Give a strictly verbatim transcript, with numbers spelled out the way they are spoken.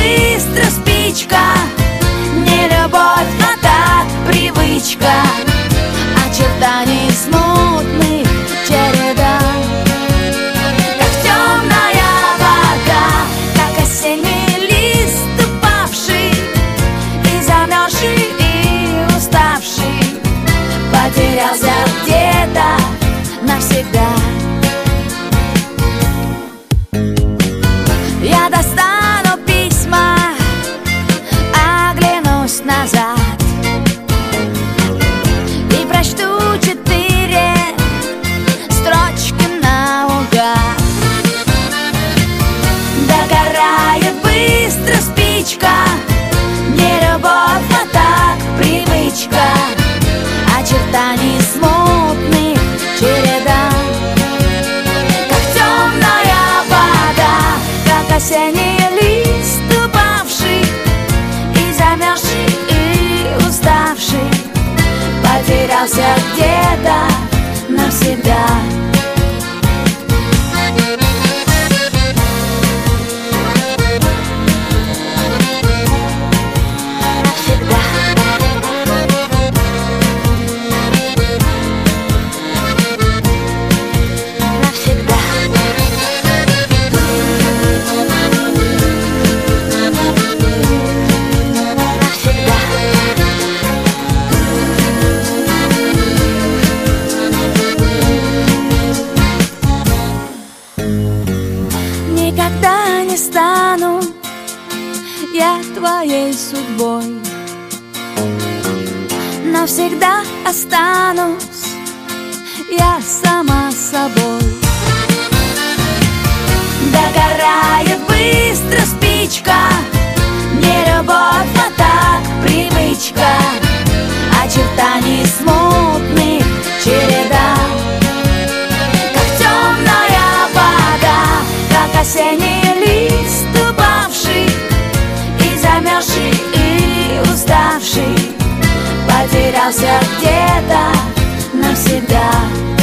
быстро спичка. Не любовь, а так привычка, очертаний смутных череда. Как темная вода, как осенний лист упавший и замерзший, и уставший, потерялся где-то навсегда. Я достану письма, оглянусь назад и прочту четыре строчки наугад. Догорает быстро спичка. Не любовь, а так привычка, очертаний смутных череда. Как темная вода, как осенний лист упавший и замерзший, и уставший, потерялся где-то навсегда. Никогда не стану я твоей судьбой, навсегда останусь я сама собой. Догорает быстро спичка. Не любовь, а так привычка, очертаний смутных череда. Как темная вода, как осенний лист упавший и замерзший, и уставший, потерялся где-то навсегда.